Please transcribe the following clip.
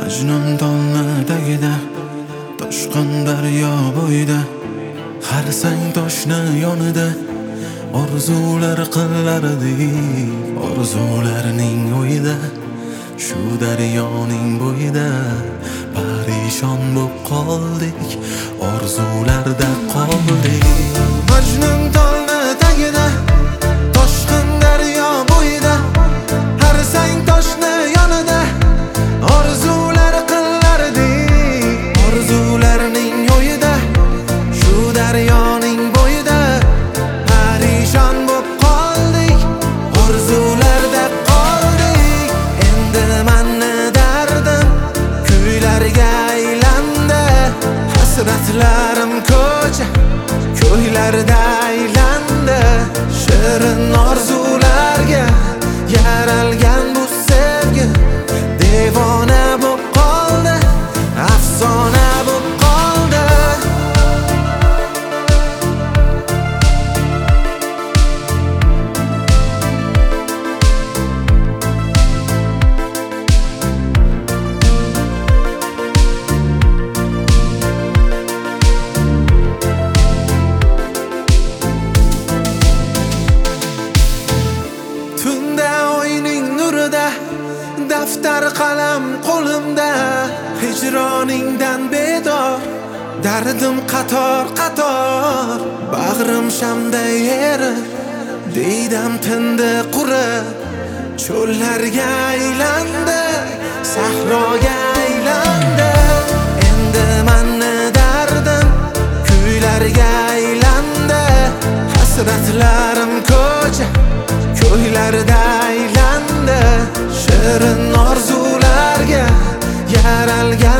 Majnun tolni tagida, toshqin daryo bo'yida, har sang toshni yonida orzular qilardik. Orzularning o'yida, shu daryoning bo'yida parishon bo'lib qoldik, orzularda qoldik. Majnun tolni tagida, toshqin daryo bo'yida, har sang toshni yonida orzular qilardik. Orzularning o'yida, shu daryoning bo'yida parishon bo'lib qoldik, orzularda qoldik. Endi mani dardim kuylarga aylandi, hasratlarim ko'cha ko'ylarda aylandi. Shirin orzularga yaralgan bu sevgi devona bo'lib qoldi, afsona bo'lib qoldi. Tunda oyning nurida, daftar qalam qo'limda, hijroningdan bedor dardim qator qator. Bag'rim shamday erib, diydam tindi qurib, cho'llarga aylandi, sahroga aylandi. Endi mani dardim kuylarga aylandi, hasratlarim ko'cha ko'ylarda aylandi. Shirin orzularga yaralgan